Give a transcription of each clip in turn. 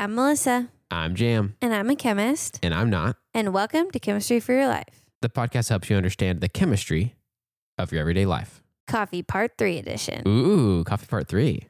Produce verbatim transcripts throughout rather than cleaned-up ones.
I'm Melissa. I'm Jam. And I'm a chemist. And I'm not. And welcome to Chemistry for Your Life. The podcast helps you understand the chemistry of your everyday life. Coffee Part three edition. Ooh, coffee part three.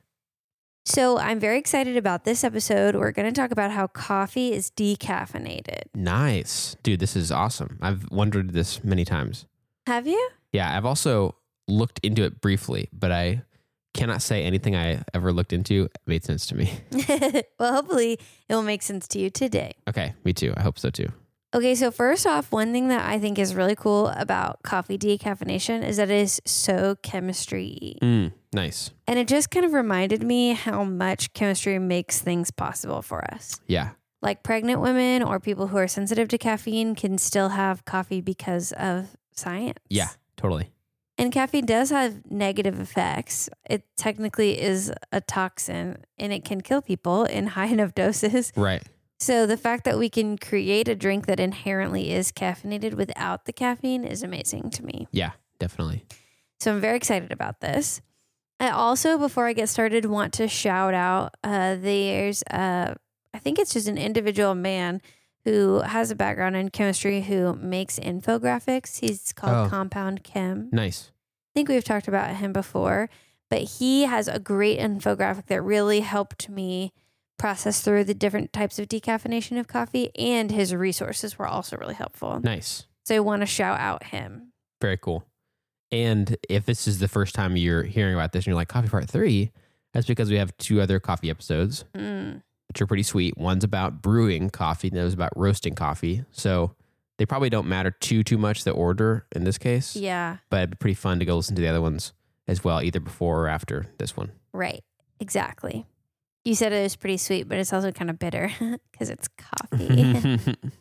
So I'm very excited about this episode. We're going to talk about how coffee is decaffeinated. Nice. Dude, this is awesome. I've wondered this many times. Have you? Yeah, I've also looked into it briefly, but I cannot say anything I ever looked into made sense to me. Well, hopefully it will make sense to you today. Okay, me too. I hope so too. Okay, so first off, one thing that I think is really cool about coffee decaffeination is that it is so chemistry. Mm, nice. And it just kind of reminded me how much chemistry makes things possible for us. Yeah. Like pregnant women or people who are sensitive to caffeine can still have coffee because of science. Yeah, totally. And caffeine does have negative effects. It technically is a toxin and it can kill people in high enough doses. Right. So the fact that we can create a drink that inherently is caffeinated without the caffeine is amazing to me. Yeah, definitely. So I'm very excited about this. I also, before I get started, want to shout out, uh, there's, uh, I think it's just an individual man who has a background in chemistry who makes infographics. He's called Oh. Compound Chem. Nice. I think we've talked about him before, but he has a great infographic that really helped me process through the different types of decaffeination of coffee, and his resources were also really helpful. Nice. So I want to shout out him. Very cool. And if this is the first time you're hearing about this and you're like, coffee part three, that's because we have two other coffee episodes, Mm. which are pretty sweet. One's about brewing coffee, and the other's about roasting coffee. So they probably don't matter too, too much, the order in this case. Yeah, But it'd be pretty fun to go listen to the other ones as well, either before or after this one. right. Exactly. You said it was pretty sweet, but it's also kind of bitter because it's coffee.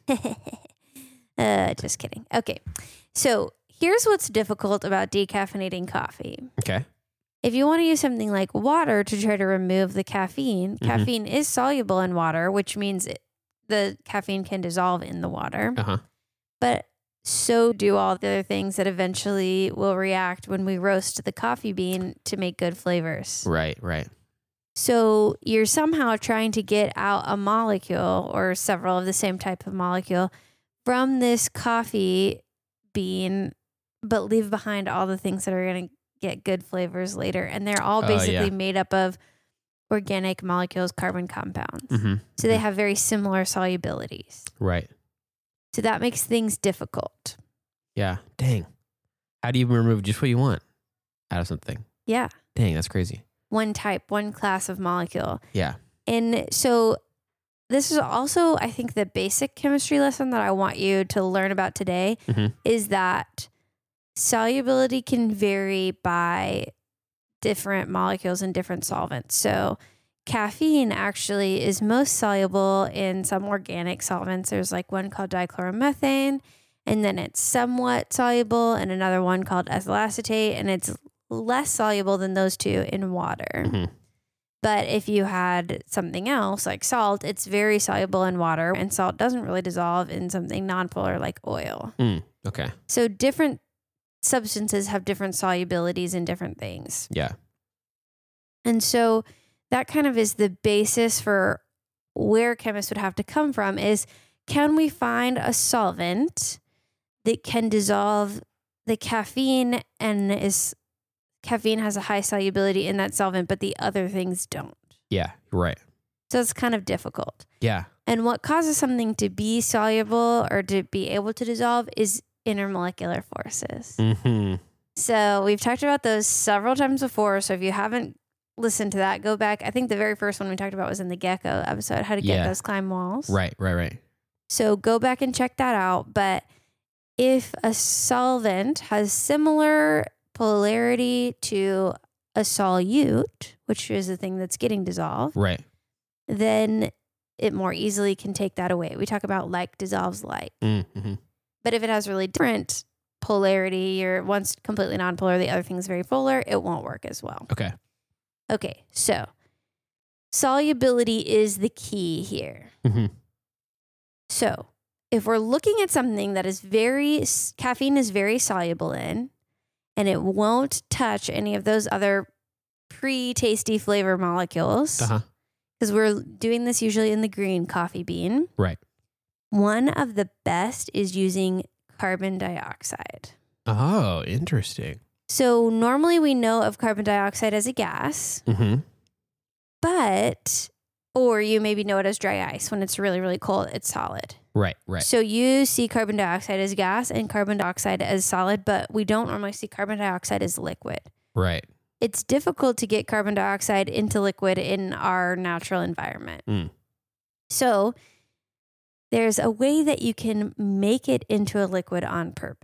uh, just kidding. Okay. So here's what's difficult about decaffeinating coffee. Okay. If you want to use something like water to try to remove the caffeine, Mhm. caffeine is soluble in water, which means it, the caffeine can dissolve in the water. Uh-huh. But so do all the other things that eventually will react when we roast the coffee bean to make good flavors. Right, right. So you're somehow trying to get out a molecule or several of the same type of molecule from this coffee bean, but leave behind all the things that are going to get good flavors later. And they're all Oh, basically yeah. made up of organic molecules, carbon compounds. Mm-hmm. So they have very similar solubilities. Right. So that makes things difficult. Yeah. Dang. How do you remove just what you want out of something? Yeah. Dang, that's crazy. One type, one class of molecule. Yeah. And so this is also, I think, the basic chemistry lesson that I want you to learn about today Mhm. is that solubility can vary by different molecules and different solvents. So caffeine actually is most soluble in some organic solvents. There's like one called dichloromethane, and then it's somewhat soluble, and another one called ethyl acetate, and it's less soluble than those two in water. Mhm. But if you had something else like salt, it's very soluble in water, and salt doesn't really dissolve in something nonpolar like oil. Mm. Okay. So different substances have different solubilities in different things. Yeah. And so that kind of is the basis for where chemists would have to come from is, can we find a solvent that can dissolve the caffeine and is caffeine has a high solubility in that solvent, but the other things don't. Yeah. You're right. So it's kind of difficult. Yeah. And what causes something to be soluble or to be able to dissolve is intermolecular forces. Mm-hmm. So we've talked about those several times before. So if you haven't listened to that, go back. I think the very first one we talked about was in the gecko episode, how to Yeah. geckos climb walls. Right, right, right. So go back and check that out. But if a solvent has similar polarity to a solute, which is the thing that's getting dissolved, Right. then it more easily can take that away. We talk about like dissolves like. Mm-hmm. But if it has really different polarity, or one's completely nonpolar, the other thing's very polar, it won't work as well. Okay. Okay, so solubility is the key here. Mm-hmm. So if we're looking at something that is very, caffeine is very soluble in, and it won't touch any of those other pre-tasty flavor molecules, Uh-huh. because we're doing this usually in the green coffee bean. Right. One of the best is using carbon dioxide. Oh, interesting. So normally we know of carbon dioxide as a gas, Mm-hmm. but, or you maybe know it as dry ice. When it's really, really cold, it's solid. Right, right. So you see carbon dioxide as gas and carbon dioxide as solid, but we don't normally see carbon dioxide as liquid. Right. It's difficult to get carbon dioxide into liquid in our natural environment. Mm. So there's a way that you can make it into a liquid on purpose.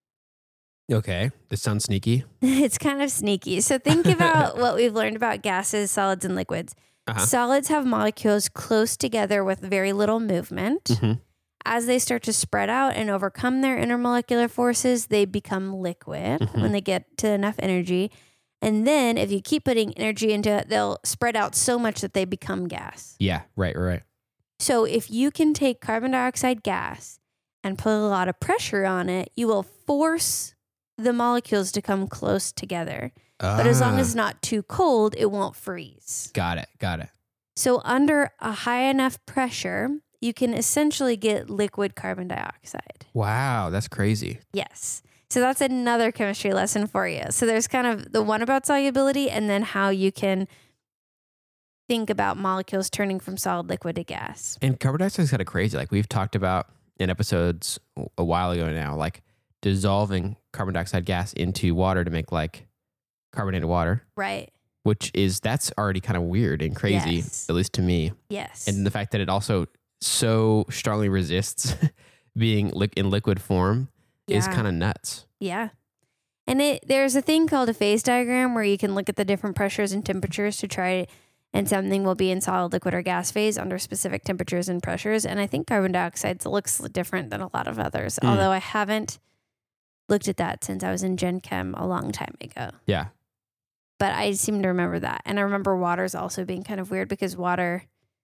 Okay. This sounds sneaky. It's kind of sneaky. So think about what we've learned about gases, solids, and liquids. Uh-huh. Solids have molecules close together with very little movement. Mm-hmm. As they start to spread out and overcome their intermolecular forces, they become liquid Mhm. when they get to enough energy. And then if you keep putting energy into it, they'll spread out so much that they become gas. Yeah, right, right. So if you can take carbon dioxide gas and put a lot of pressure on it, you will force the molecules to come close together. But as long as it's not too cold, it won't freeze. Got it, got it. So under a high enough pressure, you can essentially get liquid carbon dioxide. Wow, that's crazy. Yes. So that's another chemistry lesson for you. So there's kind of the one about solubility and then how you can think about molecules turning from solid liquid to gas. And carbon dioxide is kind of crazy. Like we've talked about in episodes a while ago now, like dissolving carbon dioxide gas into water to make like carbonated water, Right. which is, that's already kind of weird and crazy, Yes. at least to me. Yes. And the fact that it also so strongly resists being li- in liquid form is Yeah. kind of nuts. Yeah. And it there's a thing called a phase diagram where you can look at the different pressures and temperatures to try and something will be in solid, liquid, or gas phase under specific temperatures and pressures. And I think carbon dioxide looks different than a lot of others, Mm. although I haven't looked at that since I was in Gen Chem a long time ago. Yeah. But I seem to remember that. And I remember water's also being kind of weird because water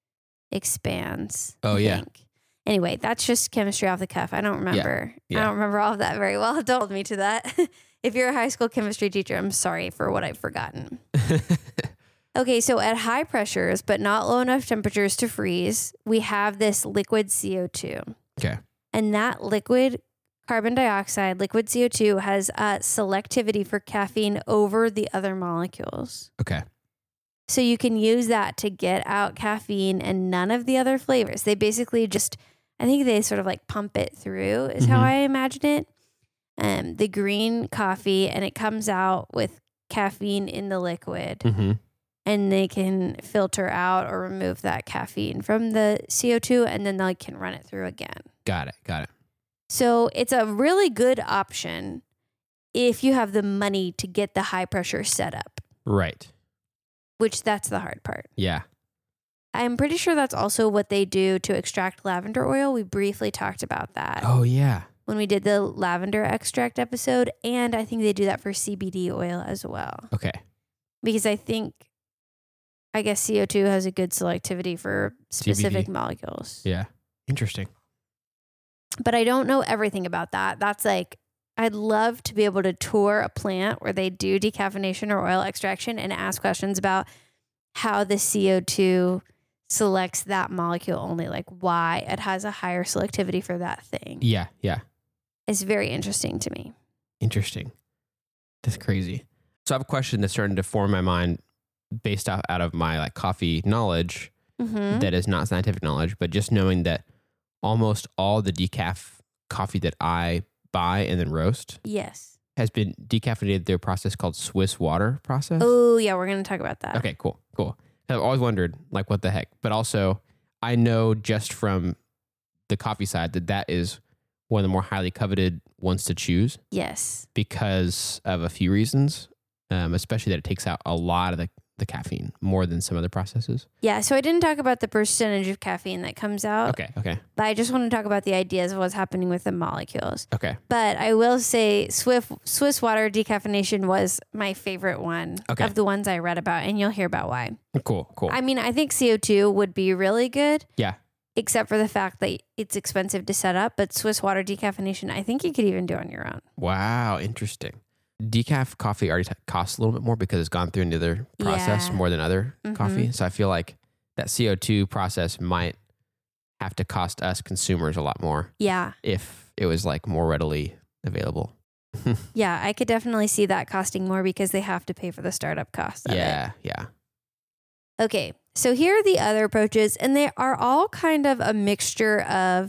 expands. Oh, I yeah. think. Anyway, that's just chemistry off the cuff. I don't remember. Yeah. I don't remember all of that very well. Don't hold me to that. If you're a high school chemistry teacher, I'm sorry for what I've forgotten. Okay, so at high pressures, but not low enough temperatures to freeze, we have this liquid C O two. Okay. And that liquid carbon dioxide, liquid C O two, has uh, selectivity for caffeine over the other molecules. Okay. So you can use that to get out caffeine and none of the other flavors. They basically just, I think they sort of like pump it through is how Mhm. I imagine it. Um, the green coffee, and it comes out with caffeine in the liquid. Mm-hmm. And they can filter out or remove that caffeine from the C O two, and then they can run it through again. Got it. Got it. So it's a really good option if you have the money to get the high pressure setup, Right. which that's the hard part. Yeah. I'm pretty sure that's also what they do to extract lavender oil. We briefly talked about that Oh, yeah. when we did the lavender extract episode. And I think they do that for C B D oil as well. Okay. Because I think, I guess C O two has a good selectivity for specific C B D. molecules. Yeah. Interesting. But I don't know everything about that. That's like, I'd love to be able to tour a plant where they do decaffeination or oil extraction and ask questions about how the C O two selects that molecule only, like why it has a higher selectivity for that thing. Yeah. Yeah. It's very interesting to me. Interesting. That's crazy. So I have a question that's starting to form my mind based off out of my like coffee knowledge Mm-hmm. that is not scientific knowledge, but just knowing that almost all the decaf coffee that I buy and then roast Yes. has been decaffeinated through a process called Swiss water process. Oh, yeah, we're going to talk about that. Okay, cool, cool. I've always wondered, like, what the heck? But also, I know just from the coffee side that that is one of the more highly coveted ones to choose Yes. because of a few reasons, um, especially that it takes out a lot of the, the caffeine more than some other processes. Yeah, so I didn't talk about the percentage of caffeine that comes out, Okay, okay, but I just want to talk about the ideas of what's happening with the molecules. okay, But I will say Swift, Swiss water decaffeination was my favorite one Okay. of the ones I read about, and you'll hear about why. cool, cool. I mean, I think C O two would be really good, yeah, except for the fact that it's expensive to set up, but Swiss water decaffeination, I think you could even do on your own. wow, interesting. Decaf coffee already t- costs a little bit more because it's gone through another process Yeah. more than other Mhm. coffee. So I feel like that C O two process might have to cost us consumers a lot more Yeah. if it was like more readily available. Yeah, I could definitely see that costing more because they have to pay for the startup cost of it. Yeah, yeah. Okay, so here are the other approaches, and they are all kind of a mixture of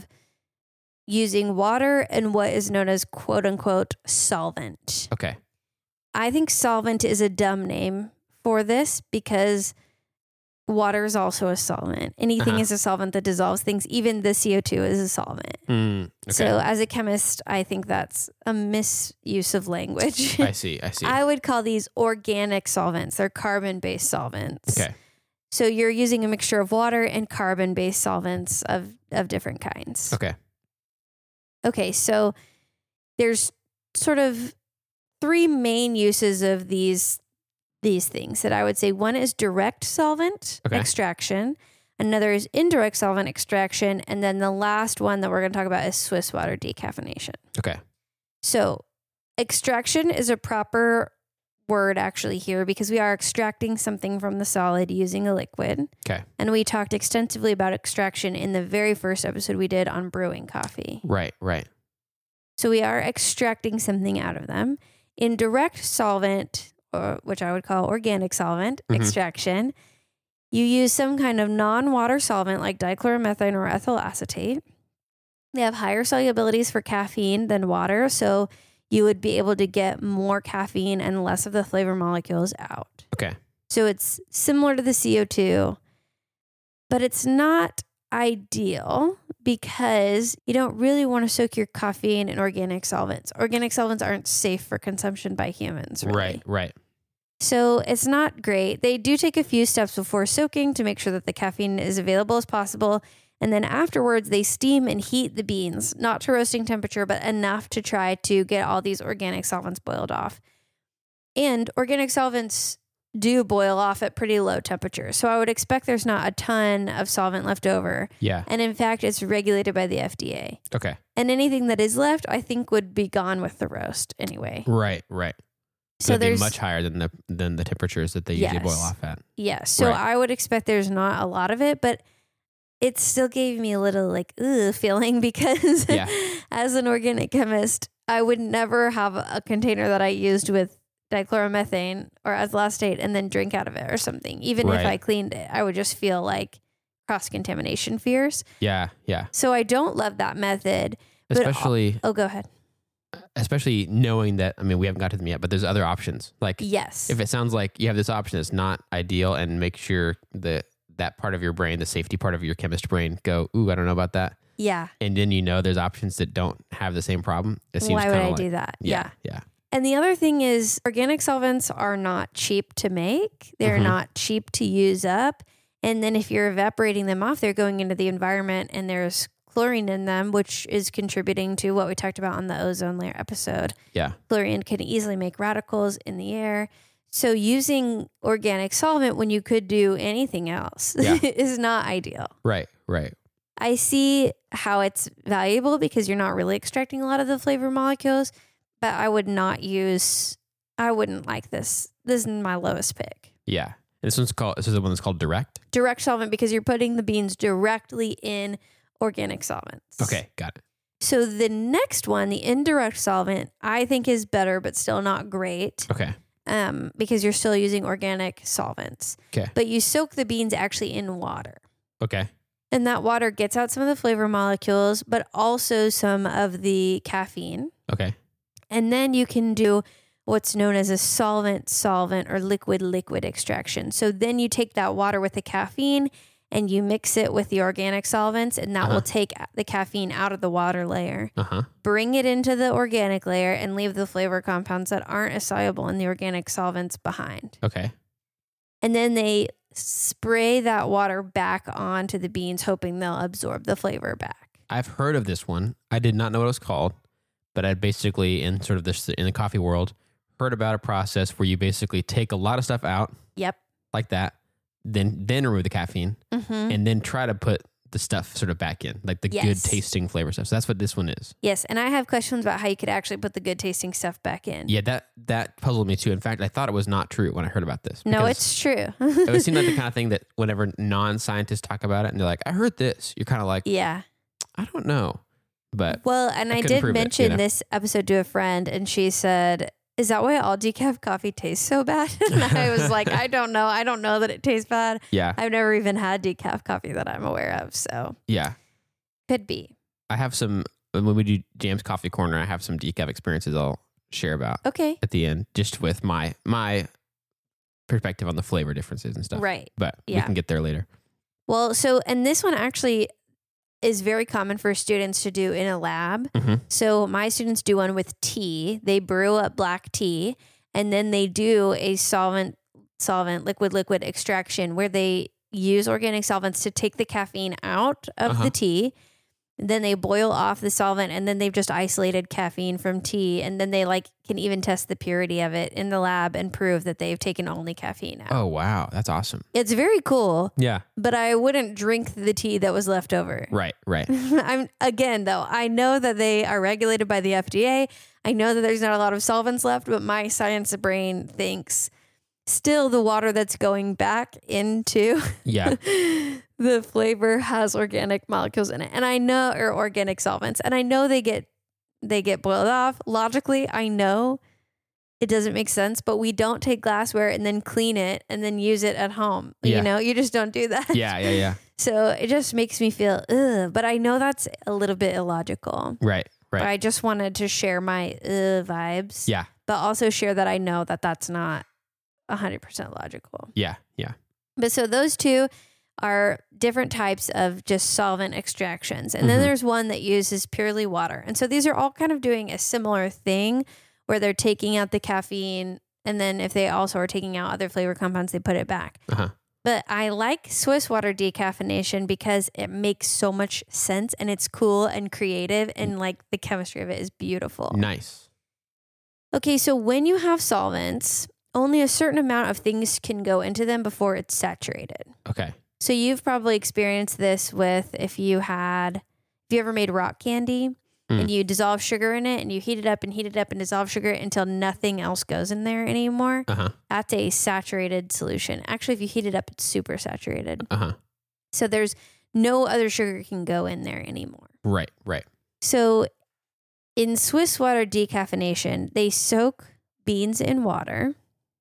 using water and what is known as quote unquote solvent. Okay. I think solvent is a dumb name for this because water is also a solvent. Anything Uh-huh. is a solvent that dissolves things. Even the C O two is a solvent. Mm, okay. So as a chemist, I think that's a misuse of language. I see. I see. I would call these organic solvents. They're carbon-based solvents. Okay. So you're using a mixture of water and carbon-based solvents of, of different kinds. Okay. Okay, so there's sort of three main uses of these these things that I would say. One is direct solvent Okay. extraction. Another is indirect solvent extraction. And then the last one that we're going to talk about is Swiss water decaffeination. Okay. So extraction is a proper word actually here because we are extracting something from the solid using a liquid. Okay. And we talked extensively about extraction in the very first episode we did on brewing coffee. Right. Right. So we are extracting something out of them. In direct solvent, or which I would call organic solvent Mhm. extraction, you use some kind of non-water solvent like dichloromethane or ethyl acetate. They have higher solubilities for caffeine than water, so you would be able to get more caffeine and less of the flavor molecules out. Okay. So it's similar to the C O two, but it's not ideal because you don't really want to soak your caffeine in organic solvents. Organic solvents aren't safe for consumption by humans, really. Right. Right. So it's not great. They do take a few steps before soaking to make sure that the caffeine is available as possible. And then afterwards, they steam and heat the beans, not to roasting temperature, but enough to try to get all these organic solvents boiled off. And organic solvents do boil off at pretty low temperatures. So I would expect there's not a ton of solvent left over. Yeah. And in fact, it's regulated by the F D A. Okay. And anything that is left, I think, would be gone with the roast anyway. Right. Right. So It'd be there's much higher than the than the temperatures that they usually boil Yes. off at. Yeah. So Right. I would expect there's not a lot of it, but it still gave me a little like, ugh, feeling because Yeah. as an organic chemist, I would never have a container that I used with dichloromethane or ethyl acetate and then drink out of it or something. Even if Right. I cleaned it, I would just feel like cross contamination fears. Yeah. Yeah. So I don't love that method. But- Especially Oh, go ahead. especially knowing that, I mean, we haven't got to them yet, but there's other options. Like Yes. if it sounds like you have this option that's not ideal, and make sure that that part of your brain, the safety part of your chemist brain, go, ooh, I don't know about that. yeah. And then you know there's options that don't have the same problem. It seems Why would kind I of like, do that? yeah, yeah, And the other thing is organic solvents are not cheap to make. They're Mhm. not cheap to use up. And then if you're evaporating them off, they're going into the environment and there's chlorine in them, which is contributing to what we talked about on the ozone layer episode. yeah, Chlorine can easily make radicals in the air. So using organic solvent when you could do anything else Yeah. is not ideal. right, right, I see how it's valuable because you're not really extracting a lot of the flavor molecules, but I would not use, I wouldn't like this. This is my lowest pick. yeah. And this one's called. This is the one that's called direct. Direct solvent because you're putting the beans directly in organic solvents. Okay, got it. So the next one, the indirect solvent, I think is better, but still not great. Okay, Um, because you're still using organic solvents. Okay. But you soak the beans actually in water. okay, And that water gets out some of the flavor molecules, but also some of the caffeine. okay, And then you can do what's known as a solvent solvent or liquid liquid extraction. So then you take that water with the caffeine and you mix it with the organic solvents, and that Uh-huh. will take the caffeine out of the water layer, uh huh, bring it into the organic layer, and leave the flavor compounds that aren't as soluble in the organic solvents behind. okay, And then they spray that water back onto the beans, hoping they'll absorb the flavor back. I've heard of this one. I did not know what it was called, but I basically in sort of this in the coffee world heard about a process where you basically take a lot of stuff out Yep. like that, then then remove the caffeine, Mm-hmm. and then try to put the stuff sort of back in, like the Yes. good tasting flavor stuff. So that's what this one is. Yes, and I have questions about how you could actually put the good tasting stuff back in. Yeah, that that puzzled me too. In fact, I thought it was not true when I heard about this. No, because it's true. it would seem like the kind of thing that whenever non-scientists talk about it and they're like, I heard this, you're kind of like, Yeah. I don't know. But Well, and I I, couldn't did prove it, mention you know? this episode to a friend, and she said, "Is that why all decaf coffee tastes so bad?" And I was like, "I don't know. I don't know that it tastes bad. yeah, I've never even had decaf coffee that I'm aware of, so yeah. could be." I have some, when we do Jam's Coffee Corner, I have some decaf experiences I'll share about Okay, at the end, just with my my perspective on the flavor differences and stuff. right. But we Yeah. can get there later. Well, so and this one actually is very common for students to do in a lab. Mhm. So my students do one with tea. They brew up black tea, and then they do a solvent, solvent, liquid, liquid extraction where they use organic solvents to take the caffeine out of Uh-huh. the tea. Then they boil off the solvent, and then they've just isolated caffeine from tea, and then they like can even test the purity of it in the lab and prove that they've taken only caffeine out. Oh, wow. That's awesome. It's very cool, Yeah. but I wouldn't drink the tea that was left over. Right, right. I'm again though, I know that they are regulated by the F D A. I know that there's not a lot of solvents left, but my science brain thinks still the water that's going back into Yeah. the flavor has organic molecules in it. And I know or organic solvents. And I know they get they get boiled off. Logically, I know it doesn't make sense, but we don't take glassware and then clean it and then use it at home. Yeah. You know, you just don't do that. Yeah, yeah, yeah. So it just makes me feel, ugh. But I know that's a little bit illogical. Right, But right. I just wanted to share my ugh vibes. Yeah, But also share that I know that that's not one hundred percent logical. yeah, yeah. But so those two are different types of just solvent extractions. And then Mhm. there's one that uses purely water. And so these are all kind of doing a similar thing where they're taking out the caffeine. And then if they also are taking out other flavor compounds, they put it back. Uh-huh. But I like Swiss water decaffeination because it makes so much sense and it's cool and creative and like the chemistry of it is beautiful. Nice. Okay, so when you have solvents, only a certain amount of things can go into them before it's saturated. Okay. So you've probably experienced this with if you had, if you ever made rock candy Mm. and you dissolve sugar in it and you heat it up and heat it up and dissolve sugar until nothing else goes in there anymore. Uh-huh. That's a saturated solution. Actually, if you heat it up, it's super saturated. Uh-huh. So there's no other sugar can go in there anymore. Right, right. So in Swiss water decaffeination, they soak beans in water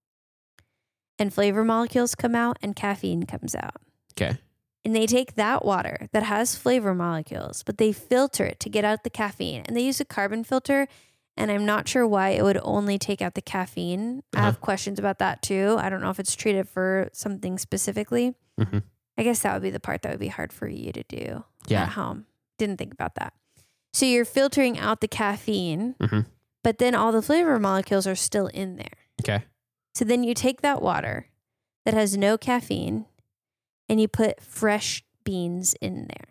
and flavor molecules come out and caffeine comes out. Okay. And they take that water that has flavor molecules, but they filter it to get out the caffeine. And they use a carbon filter. And I'm not sure why it would only take out the caffeine. I have Uh-huh. questions about that too. I don't know if it's treated for something specifically. Mhm. I guess that would be the part that would be hard for you to do Yeah. at home. Didn't think about that. So you're filtering out the caffeine, Mhm. but then all the flavor molecules are still in there. Okay. So then you take that water that has no caffeine and you put fresh beans in there.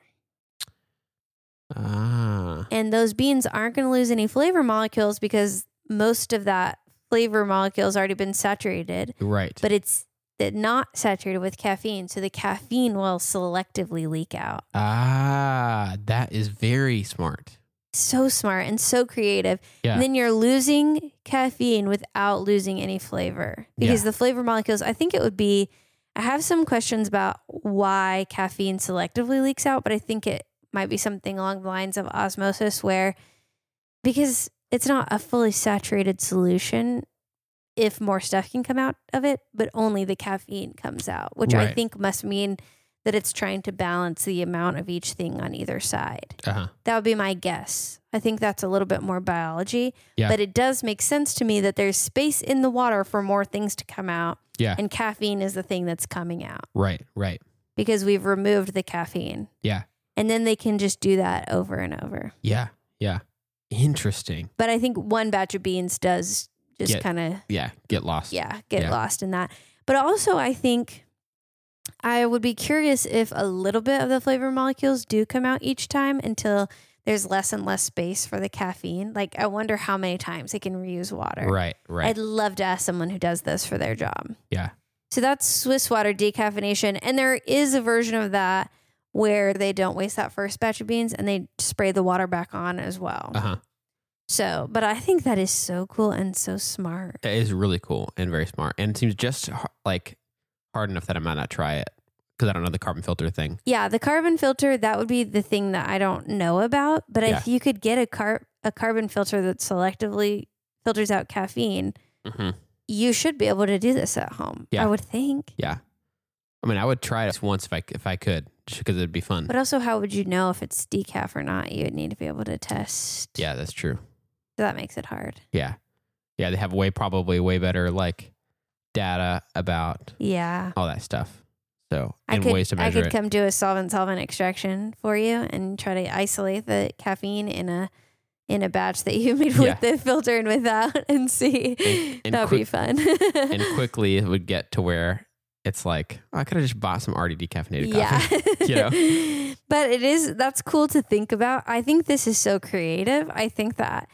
Ah. And those beans aren't going to lose any flavor molecules because most of that flavor molecule has already been saturated, Right. but it's not saturated with caffeine. So the caffeine will selectively leak out. Ah, that is very smart. So smart and so creative. Yeah. And then you're losing caffeine without losing any flavor because Yeah. the flavor molecules, I think it would be, I have some questions about why caffeine selectively leaks out, but I think it might be something along the lines of osmosis where, because it's not a fully saturated solution, if more stuff can come out of it, but only the caffeine comes out, which I Right. think must mean that it's trying to balance the amount of each thing on either side. Uh-huh. That would be my guess. I think that's a little bit more biology, Yeah. but it does make sense to me that there's space in the water for more things to come out. Yeah. And caffeine is the thing that's coming out Right, right. because we've removed the caffeine. Yeah. And then they can just do that over and over. Yeah. Yeah. Interesting. But I think one batch of beans does just Get- kind of, Yeah. Get lost. yeah, get Yeah. lost in that. But also, I think I would be curious if a little bit of the flavor molecules do come out each time until there's less and less space for the caffeine. Like, I wonder how many times they can reuse water. Right, right. I'd love to ask someone who does this for their job. Yeah. So that's Swiss water decaffeination. And there is a version of that where they don't waste that first batch of beans and they spray the water back on as well. Uh huh. So, but I think that is so cool and so smart. It is really cool and very smart. And it seems just h- like hard enough that I might not try it because I don't know the carbon filter thing. Yeah, the carbon filter, that would be the thing that I don't know about. But Yeah. if you could get a car a carbon filter that selectively filters out caffeine, Mm-hmm. you should be able to do this at home. Yeah. I would think. Yeah. I mean, I would try it once if I if I could, just because it'd be fun. But also, how would you know if it's decaf or not? You would need to be able to test. Yeah, that's true. So that makes it hard. Yeah. Yeah, they have way probably way better like data about Yeah. all that stuff. So I and could, ways to I measure could it. come do a solvent-solvent extraction for you and try to isolate the caffeine in a in a batch that you made Yeah. with the filter and without and see. And- and That'd quick- be fun. and quickly it would get to where it's like, oh, I could have just bought some already decaffeinated yeah. coffee. You know? But it is, that's cool to think about. I think this is so creative. I think that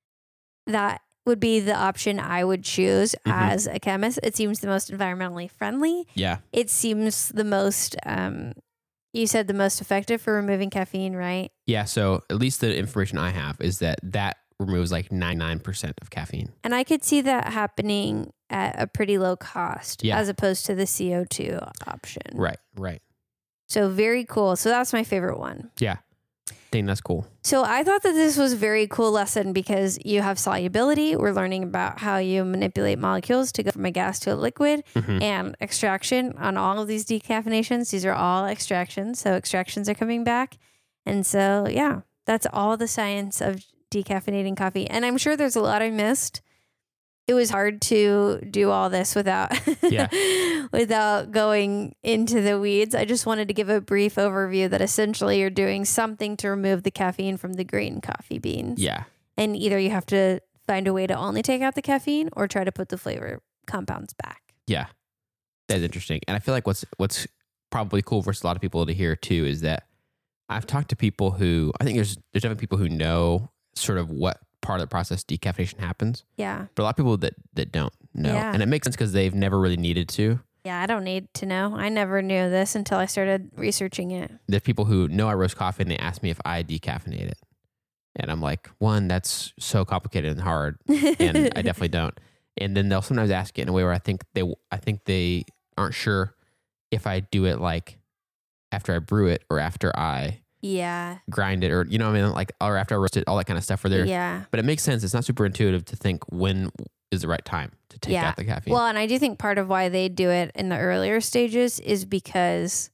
that would be the option I would choose Mhm. as a chemist. It seems the most environmentally friendly. Yeah. It seems the most, um, you said the most effective for removing caffeine, right? Yeah. So at least the information I have is that that removes like ninety-nine percent of caffeine. And I could see that happening at a pretty low cost Yeah. as opposed to the C O two option. Right. Right. So very cool. So that's my favorite one. Yeah. I think that's cool. So I thought that this was a very cool lesson because you have solubility. We're learning about how you manipulate molecules to go from a gas to a liquid Mhm. and extraction on all of these decaffeinations. These are all extractions. So extractions are coming back. And so, yeah, that's all the science of decaffeinating coffee. And I'm sure there's a lot I missed. It was hard to do all this without Yeah. without going into the weeds. I just wanted to give a brief overview that essentially you're doing something to remove the caffeine from the green coffee beans. Yeah. And either you have to find a way to only take out the caffeine or try to put the flavor compounds back. Yeah. That's interesting. And I feel like what's what's probably cool for a lot of people to hear too is that I've talked to people who I think there's there's definitely people who know sort of what part of the process decaffeination happens, Yeah. but a lot of people that that don't know. Yeah. And it makes sense because they've never really needed to. Yeah, I don't need to know. I never knew this until I started researching it. There's people who know I roast coffee and they ask me if I decaffeinate it. And I'm like, one, that's so complicated and hard. And I definitely don't. And then they'll sometimes ask it in a way where I think they, I think they aren't sure if I do it like after I brew it or after I Yeah. grind it or, you know what I mean? Like, or after I roast it, all that kind of stuff where they're, Yeah. but it makes sense. It's not super intuitive to think when is the right time to take Yeah. out the caffeine. Well, and I do think part of why they do it in the earlier stages is because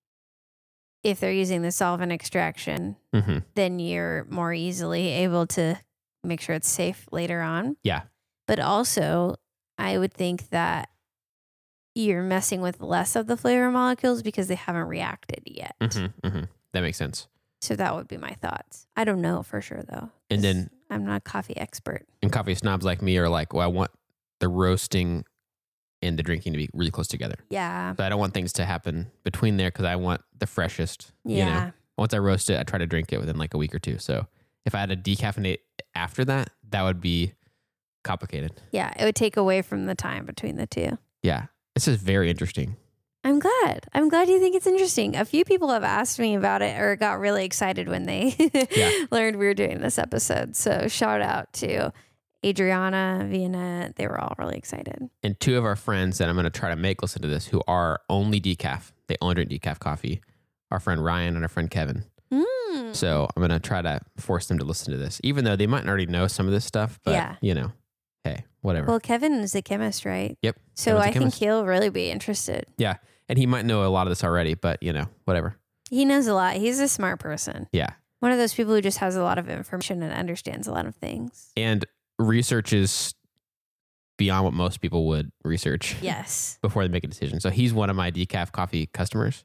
if they're using the solvent extraction, hmm then you're more easily able to make sure it's safe later on. Yeah. But also, I would think that you're messing with less of the flavor molecules because they haven't reacted yet. hmm hmm That makes sense. So that would be my thoughts. I don't know for sure though. And 'cause then I'm not a coffee expert. and coffee snobs like me are like, well, I want the roasting and the drinking to be really close together. Yeah. So I don't want things to happen between there because I want the freshest. You know, Yeah. once I roast it, I try to drink it within like a week or two. So if I had to decaffeinate after that, that would be complicated. Yeah. It would take away from the time between the two. Yeah, this is very interesting. I'm glad. I'm glad you think it's interesting. A few people have asked me about it or got really excited when they Yeah. learned we were doing this episode. So shout out to Adriana, Vienna. They were all really excited. And two of our friends that I'm going to try to make listen to this who are only decaf, they only drink decaf coffee, our friend Ryan and our friend Kevin. Mm. So I'm going to try to force them to listen to this, even though they might already know some of this stuff. But, Yeah. you know, hey, whatever. Well, Kevin is a chemist, right? Yep. So Kevin's a I think chemist. he'll really be interested. Yeah. And he might know a lot of this already, but, you know, whatever. He knows a lot. He's a smart person. Yeah. One of those people who just has a lot of information and understands a lot of things. And research is beyond what most people would research Yes. before they make a decision. So he's one of my decaf coffee customers.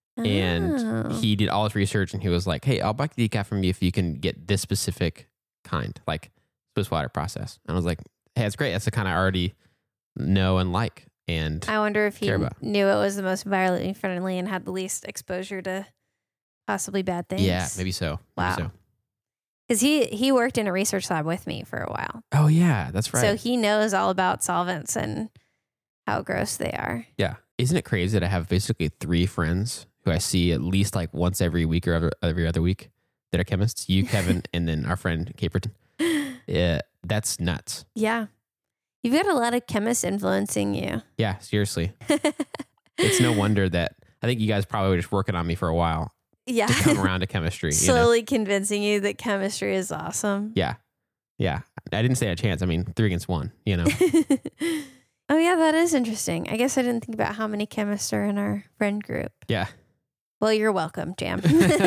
And Oh. he did all his research and he was like, hey, I'll buy decaf from you if you can get this specific kind, like Swiss water process. And I was like, hey, that's great. That's the kind I already know and like. And I wonder if he care about. knew it was the most environmentally friendly and had the least exposure to possibly bad things. yeah, maybe so. Maybe Wow. so. Because he, he worked in a research lab with me for a while. Oh, yeah, that's right. So he knows all about solvents and how gross they are. yeah. Isn't it crazy that I have basically three friends who I see at least like once every week or every, every other week that are chemists. You, Kevin, and then our friend Caperton. Yeah, that's nuts. Yeah. You've got a lot of chemists influencing you. Yeah, seriously. It's no wonder that I think you guys probably were just working on me for a while Yeah. to come around to chemistry. Slowly you know? convincing you that chemistry is awesome. Yeah. Yeah. I didn't say a chance. I mean, three against one, you know? Oh, yeah, that is interesting. I guess I didn't think about how many chemists are in our friend group. Yeah. Well, you're welcome, Jam.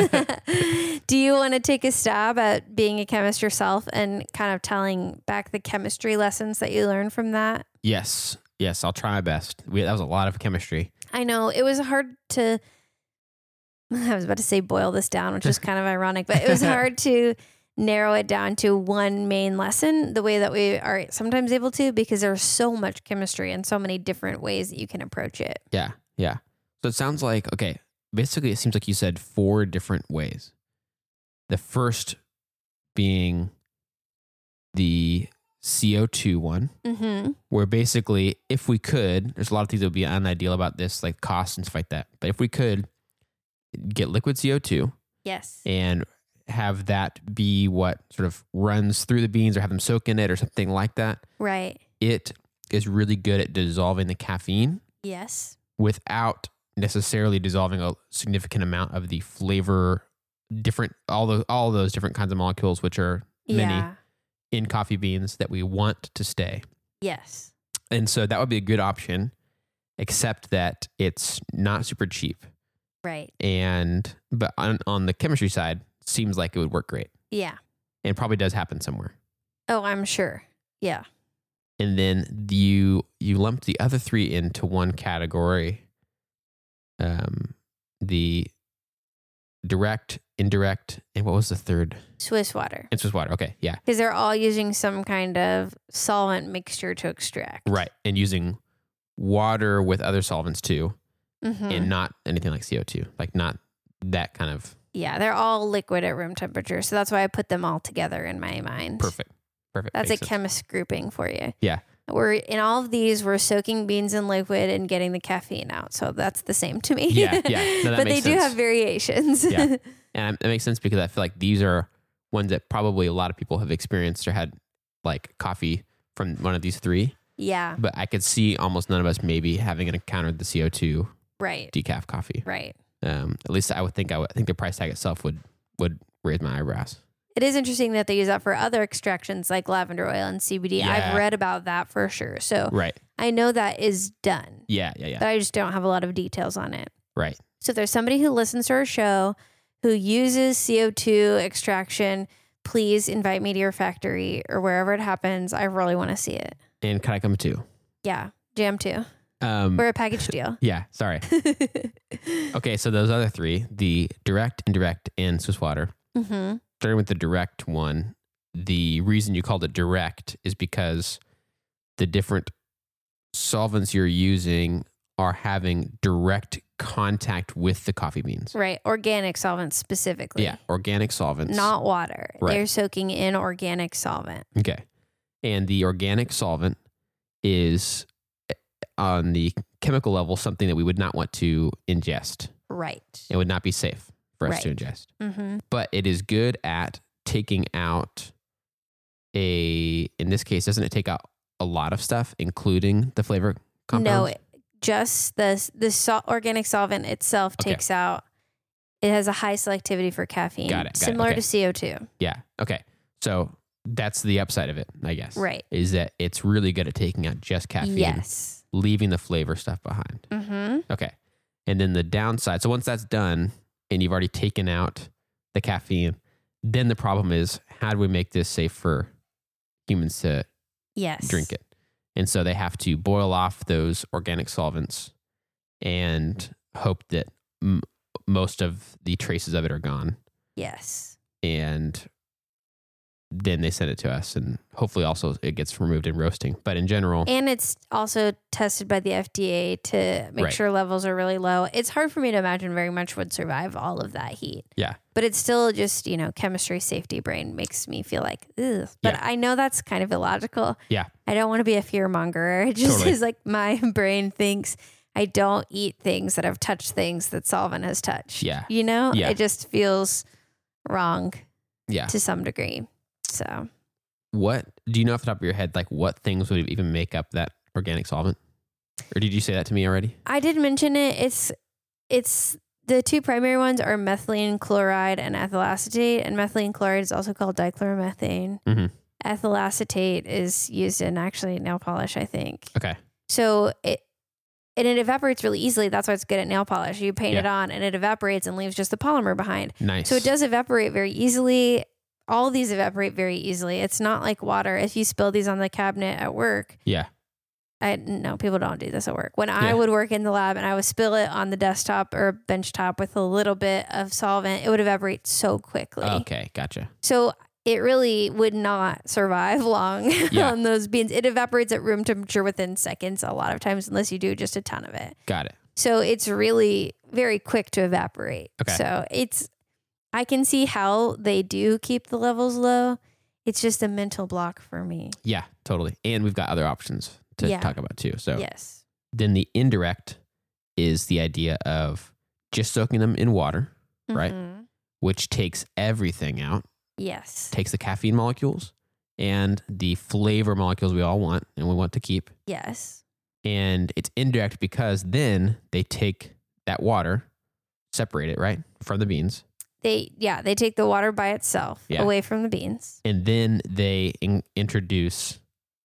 Do you want to take a stab at being a chemist yourself and kind of telling back the chemistry lessons that you learned from that? Yes. Yes. I'll try my best. We, that was a lot of chemistry. I know it was hard to, I was about to say boil this down, which is kind of ironic, but it was hard to narrow it down to one main lesson the way that we are sometimes able to, because there's so much chemistry and so many different ways that you can approach it. Yeah. Yeah. So it sounds like, okay, basically it seems like you said four different ways. The first being the C O two one, Mm-hmm. where basically if we could, there's a lot of things that would be unideal about this, like cost and stuff like that. But if we could get liquid C O two Yes. and have that be what sort of runs through the beans or have them soak in it or something like that, Right. it is really good at dissolving the caffeine Yes. without necessarily dissolving a significant amount of the flavor, different, all the, all those different kinds of molecules, which are many Yeah. in coffee beans that we want to stay. Yes. And so that would be a good option, except that it's not super cheap. Right. And, but on, on the chemistry side, seems like it would work great. Yeah. And probably does happen somewhere. Oh, I'm sure. Yeah. And then you, you lump the other three into one category. Um, the direct, indirect, and what was the third? Swiss water. And Swiss water. Okay. Yeah. Because they're all using some kind of solvent mixture to extract. Right. And using water with other solvents too, Mm-hmm. and not anything like C O two, like not that kind of Yeah, they're all liquid at room temperature. So that's why I put them all together in my mind. perfect. Perfect. That's Makes a sense. chemist grouping for you. Yeah. We're in all of these, we're soaking beans in liquid and getting the caffeine out. So that's the same to me. Yeah. Yeah. No, that but they makes do sense. have variations. Yeah. And it makes sense because I feel like these are ones that probably a lot of people have experienced or had like coffee from one of these three. Yeah. But I could see almost none of us maybe having encountered the C O two Right. decaf coffee. Right. Um, at least I would think I would I think the price tag itself would would raise my eyebrows. It is interesting that they use that for other extractions like lavender oil and C B D. Yeah. I've read about that for sure. So Right. I know that is done. Yeah. Yeah. Yeah. But I just don't have a lot of details on it. Right. So if there's somebody who listens to our show who uses C O two extraction, please invite me to your factory or wherever it happens. I really want to see it. And can I come too? Yeah. Jam too. Um, We're a package deal. yeah. Sorry. Okay. So those other three, the direct, indirect, and Swiss water. Mm-hmm. Starting with the direct one, the reason you called it direct is because the different solvents you're using are having direct contact with the coffee beans. Right. Organic solvents specifically. Yeah, organic solvents. Not water. Right. They're soaking in organic solvent. Okay. And the organic solvent is on the chemical level something that we would not want to ingest. Right. It would not be safe for us Right. to ingest. Mm-hmm. But it is good at taking out a, in this case, doesn't it take out a lot of stuff, including the flavor compounds? No, it, just the the sol- organic solvent itself Okay. takes out. It has a high selectivity for caffeine, Got it, got it, similar okay. to C O two. Yeah. Okay. So that's the upside of it, I guess. Right. Is that it's really good at taking out just caffeine, Yes. leaving the flavor stuff behind. Mm-hmm. Okay. And then the downside. So once that's done and you've already taken out the caffeine, then the problem is how do we make this safe for humans to Yes. drink it? And so they have to boil off those organic solvents and hope that m- most of the traces of it are gone. Yes. And then they send it to us, and hopefully also it gets removed in roasting. But in general, And it's also tested by the F D A to make Right. sure levels are really low. It's hard for me to imagine very much would survive all of that heat. yeah, But it's still just, you know, chemistry safety brain makes me feel like, ugh. But Yeah. I know that's kind of illogical. yeah, I don't want to be a fear monger. It just Totally. is like my brain thinks, I don't eat things that have touched things that solvent has touched. Yeah. You know, Yeah. it just feels wrong Yeah. to some degree. So, What do you know off the top of your head, like what things would even make up that organic solvent? Or did you say that to me already? I did mention it. It's, it's, the two primary ones are methylene chloride and ethyl acetate, and methylene chloride is also called dichloromethane. Mm-hmm. Ethyl acetate is used in actually nail polish, I think. Okay. So it, and it evaporates really easily. That's why it's good at nail polish. You paint Yeah. it on and it evaporates and leaves just the polymer behind. Nice. So it does evaporate very easily. All these evaporate very easily. It's not like water. If you spill these on the cabinet at work, Yeah. I no, people don't do this at work. When I Yeah. would work in the lab and I would spill it on the desktop or bench top with a little bit of solvent, it would evaporate so quickly. Okay. Gotcha. So it really would not survive long Yeah. on those beans. It evaporates at room temperature within seconds a lot of times, unless you do just a ton of it. Got it. So it's really very quick to evaporate. Okay. So it's, I can see how they do keep the levels low. It's just a mental block for me. Yeah, totally. And we've got other options to Yeah. talk about too. So Yes. then the indirect is the idea of just soaking them in water, right? Mhm. Which takes everything out, Yes. takes the caffeine molecules and the flavor molecules we all want and we want to keep. Yes. And it's indirect because then they take that water, separate it, right, from the beans. They, yeah, they take the water by itself Yeah. away from the beans. And then they in- introduce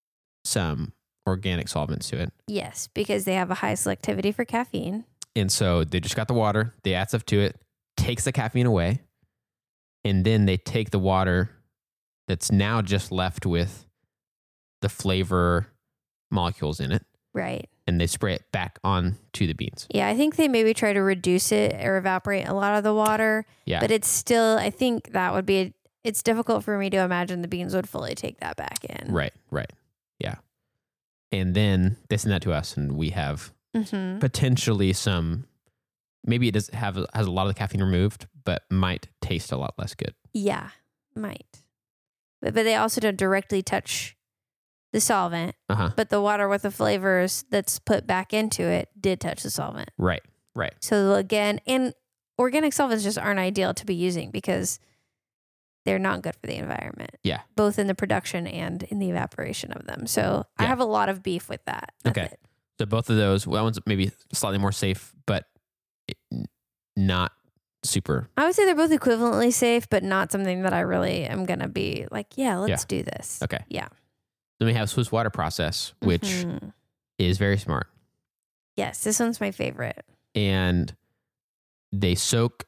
some organic solvents to it. Yes, because they have a high selectivity for caffeine. And so they just got the water, they add stuff to it, takes the caffeine away, and then they take the water that's now just left with the flavor molecules in it, Right. and they spray it back on to the beans. Yeah, I think they maybe try to reduce it or evaporate a lot of the water, Yeah. but it's still, I think that would be, it's difficult for me to imagine the beans would fully take that back in. Right, right. Yeah. And then they send that to us, and we have Mm-hmm. potentially some, maybe it does have has a lot of the caffeine removed, but might taste a lot less good. Yeah, might. But, but they also don't directly touch the solvent, Uh-huh. but the water with the flavors that's put back into it did touch the solvent. Right, right. So again, and organic solvents just aren't ideal to be using because they're not good for the environment. Yeah. Both in the production and in the evaporation of them. So I Yeah. have a lot of beef with that. That's Okay. it. So both of those, well, that one's maybe slightly more safe, but it- not super. I would say they're both equivalently safe, but not something that I really am going to be like, yeah, let's do this. Okay. Yeah. Then we have Swiss water process, which Mhm. is very smart. Yes, this one's my favorite. And they soak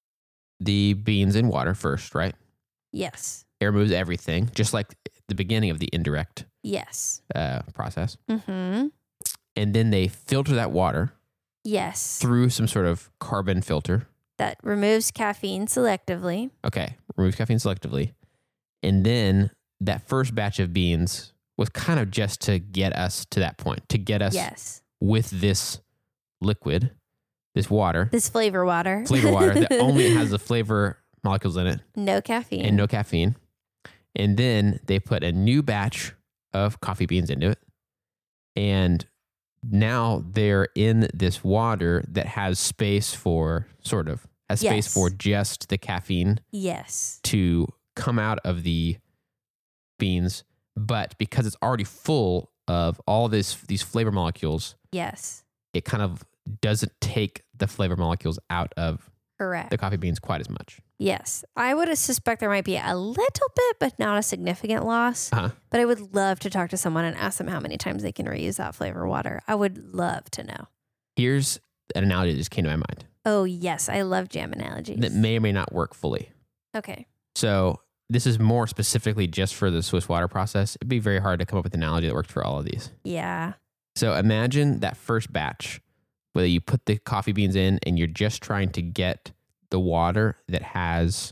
the beans in water first, right? Yes. It removes everything, just like the beginning of the indirect Yes. uh, process. Mm-hmm. And then they filter that water Yes. through some sort of carbon filter. That removes caffeine selectively. Okay, removes caffeine selectively. And then that first batch of beans was kind of just to get us to that point, to get us Yes. with this liquid, this water, This flavor water. flavor water that only has the flavor molecules in it no caffeine. and no caffeine. And then they put a new batch of coffee beans into it. And now they're in this water that has space for, sort of, has space Yes. for just the caffeine Yes. to come out of the beans. But because it's already full of all this these flavor molecules, Yes. it kind of doesn't take the flavor molecules out of Correct. the coffee beans quite as much. Yes. I would suspect there might be a little bit, but not a significant loss. Uh-huh. But I would love to talk to someone and ask them how many times they can reuse that flavor water. I would love to know. Here's an analogy that just came to my mind Oh, yes. I love jam analogies. that may or may not work fully. Okay. So this is more specifically just for the Swiss water process. It'd be very hard to come up with an analogy that worked for all of these. Yeah. So imagine that first batch, whether you put the coffee beans in and you're just trying to get the water that has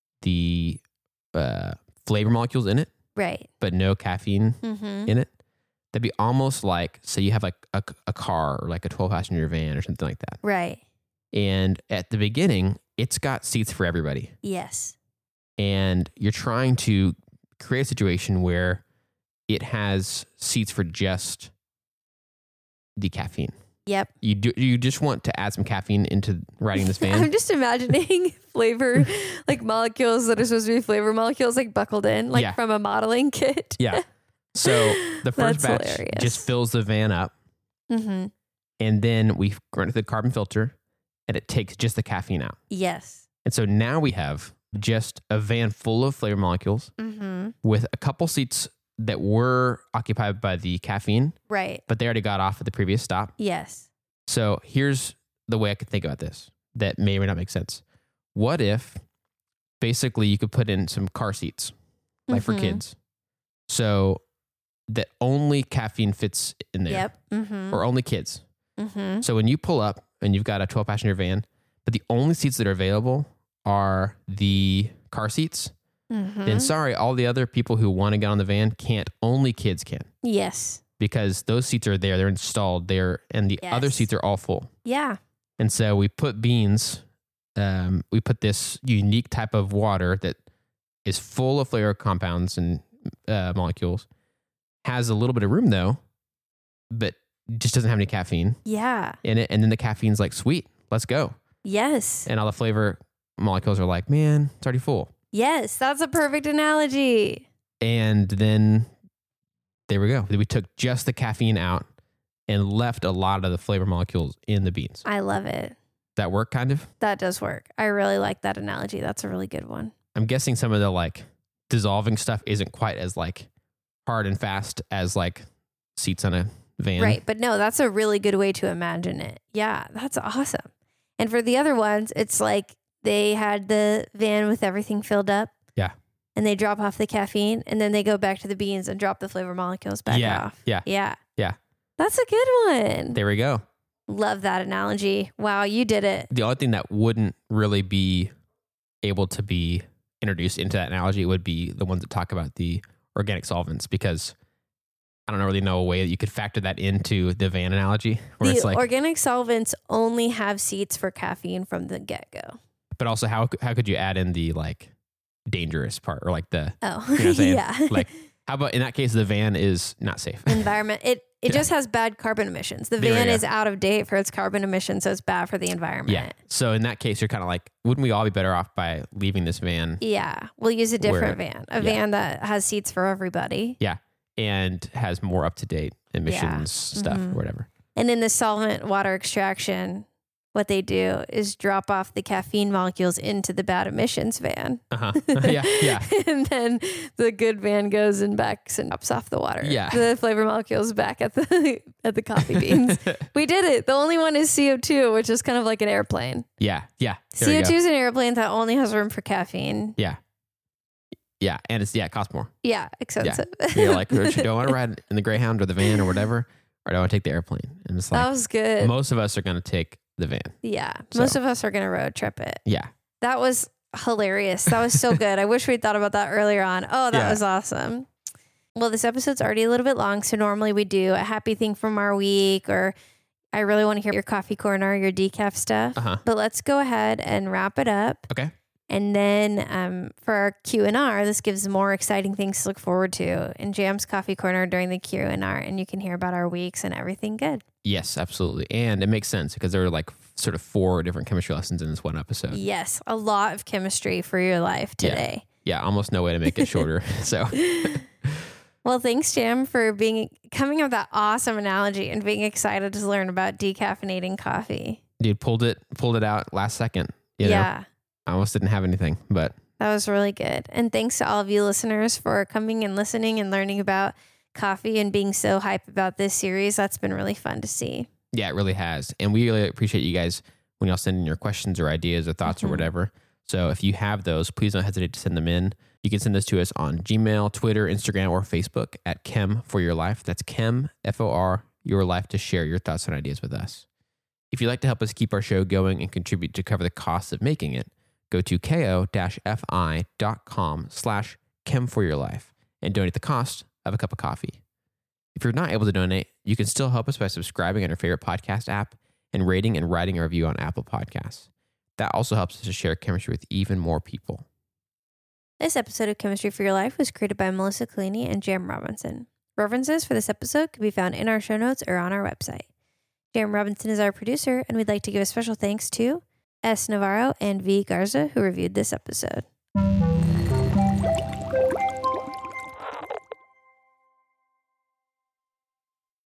the uh, flavor molecules in it, Right. but no caffeine Mm-hmm. in it. That'd be almost like, say you have like a, a car or like a twelve passenger van or something like that. Right. And at the beginning, it's got seats for everybody. Yes. And you're trying to create a situation where it has seats for just the caffeine. Yep. You do. You just want to add some caffeine into riding this van. I'm just imagining flavor, like molecules that are supposed to be flavor molecules, like buckled in, like Yeah. from a modeling kit. Yeah. So the first That's batch hilarious. just fills the van up, Mm-hmm. and then we run it through the carbon filter, and it takes just the caffeine out. Yes. And so now we have just a van full of flavor molecules Mm-hmm. with a couple seats that were occupied by the caffeine, Right. but they already got off at the previous stop. Yes. So here's the way I could think about this that may or may not make sense. What if basically you could put in some car seats, like for Mhm. kids, so that only caffeine fits in there, Yep. Mm-hmm. or only kids. Mm-hmm. So when you pull up and you've got a twelve passenger van, but the only seats that are available are the car seats, Mm-hmm. then sorry, all the other people who want to get on the van can't. Only kids can, Yes. because those seats are there, they're installed there, and the other Yes. seats are all full. Yeah. And so we put beans, um, we put this unique type of water that is full of flavor compounds and uh, molecules, has a little bit of room though, but just doesn't have any caffeine Yeah. in it. And then the caffeine's like, sweet, let's go. Yes. And all the flavor molecules are like, man, it's already full. Yes. That's a perfect analogy. And then there we go. We took just the caffeine out and left a lot of the flavor molecules in the beans. I love it. That work kind of? That does work. I really like that analogy. That's a really good one. I'm guessing some of the like dissolving stuff isn't quite as like hard and fast as like seats on a van. Right. But no, that's a really good way to imagine it. Yeah. That's awesome. And for the other ones, it's like they had the van with everything filled up. Yeah. And they drop off the caffeine and then they go back to the beans and drop the flavor molecules back Yeah. off. Yeah. Yeah. Yeah. That's a good one. There we go. Love that analogy. Wow, you did it. The only thing that wouldn't really be able to be introduced into that analogy would be the ones that talk about the organic solvents, because I don't really know a way that you could factor that into the van analogy where The it's like, organic solvents only have seats for caffeine from the get-go. but also how, how could you add in the like dangerous part or like the, Oh, you know what I'm saying? yeah. Like, how about in that case, the van is not safe. Environment. It it Yeah. just has bad carbon emissions. The There we van go. is out of date for its carbon emissions, so it's bad for the environment. Yeah. So in that case, you're kind of like, wouldn't we all be better off by leaving this van Yeah. We'll use a different Where- van. A yeah. van that has seats for everybody. and has more up to date emissions stuff Mhm. or whatever? And in the solvent water extraction, what they do is drop off the caffeine molecules into the bad emissions van. Uh huh. yeah. Yeah. And then the good van goes and backs and drops off the water. Yeah. The flavor molecules back at the at the coffee beans. We did it. The only one is C O two, which is kind of like an airplane. Yeah. Yeah. There we C O two go. is an airplane that only has room for caffeine. Yeah. Yeah. And it's, yeah, it costs more. Yeah, expensive. You're like, do I want to ride in the Greyhound or the van or whatever? Or do I want to take the airplane? And it's that like, was good. most of us are going to take the van. yeah. So- Most of us are going to road trip it. Yeah. That was hilarious. That was so good. I wish we'd thought about that earlier on. Oh, that Yeah. was awesome. Well, this episode's already a little bit long. So normally we do a happy thing from our week, or I really want to hear your coffee corner, your decaf stuff. Uh huh. But let's go ahead and wrap it up. Okay. And then um, for our Q and R, this gives more exciting things to look forward to in Jam's Coffee Corner during the Q and R, and you can hear about our weeks and everything good. Yes, absolutely. And it makes sense because there are like sort of four different chemistry lessons in this one episode. Yes, a lot of chemistry for your life Yeah. today. Yeah. Almost no way to make it shorter. So, Well, thanks, Jam, for being coming up with that awesome analogy and being excited to learn about decaffeinating coffee. dude, pulled it, pulled it out last second. You know, yeah, I almost didn't have anything, but that was really good. And thanks to all of you listeners for coming and listening and learning about coffee and being so hype about this series. That's been really fun to see. yeah, it really has. And we really appreciate you guys when y'all send in your questions or ideas or thoughts Mhm. or whatever. So if you have those, please don't hesitate to send them in. You can send those to us on Gmail, Twitter, Instagram, or Facebook at Chem for Your Life. That's Chem, F O R, Your Life, to share your thoughts and ideas with us. If you'd like to help us keep our show going and contribute to cover the costs of making it, go to ko-fi.com slash Chem for Your Life and donate the cost of a cup of coffee. If you're not able to donate, you can still help us by subscribing on your favorite podcast app and rating and writing a review on Apple Podcasts. That also helps us to share chemistry with even more people. This episode of Chemistry for Your Life was created by Melissa Collini and Jam Robinson. References for this episode can be found in our show notes or on our website. Cameron Robinson is our producer, and we'd like to give a special thanks to S. Navarro and V. Garza, who reviewed this episode.